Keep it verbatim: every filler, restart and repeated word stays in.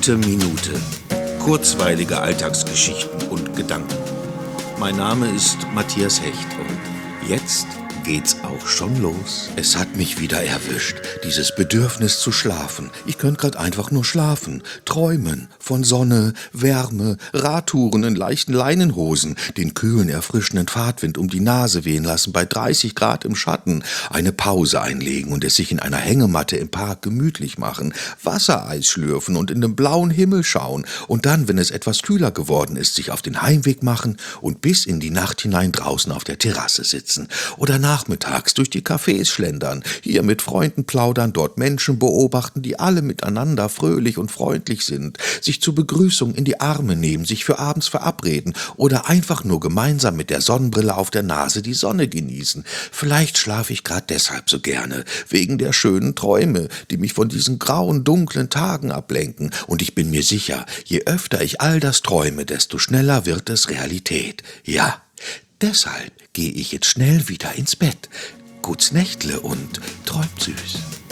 Gute Minute. Kurzweilige Alltagsgeschichten und Gedanken. Mein Name ist Matthias Hecht und jetzt geht's auch schon los. Es hat mich wieder erwischt, dieses Bedürfnis zu schlafen. Ich könnte grad einfach nur schlafen, träumen von Sonne, Wärme, Radtouren in leichten Leinenhosen, den kühlen, erfrischenden Fahrtwind um die Nase wehen lassen bei dreißig Grad im Schatten, eine Pause einlegen und es sich in einer Hängematte im Park gemütlich machen, Wassereis schlürfen und in den blauen Himmel schauen und dann, wenn es etwas kühler geworden ist, sich auf den Heimweg machen und bis in die Nacht hinein draußen auf der Terrasse sitzen oder nachmittags durch die Cafés schlendern, hier mit Freunden plaudern, dort Menschen beobachten, die alle miteinander fröhlich und freundlich sind, sich zur Begrüßung in die Arme nehmen, sich für abends verabreden oder einfach nur gemeinsam mit der Sonnenbrille auf der Nase die Sonne genießen. Vielleicht schlafe ich gerade deshalb so gerne, wegen der schönen Träume, die mich von diesen grauen, dunklen Tagen ablenken. Und ich bin mir sicher, je öfter ich all das träume, desto schneller wird es Realität. Ja, deshalb gehe ich jetzt schnell wieder ins Bett. Guts Nächtle und träumt süß.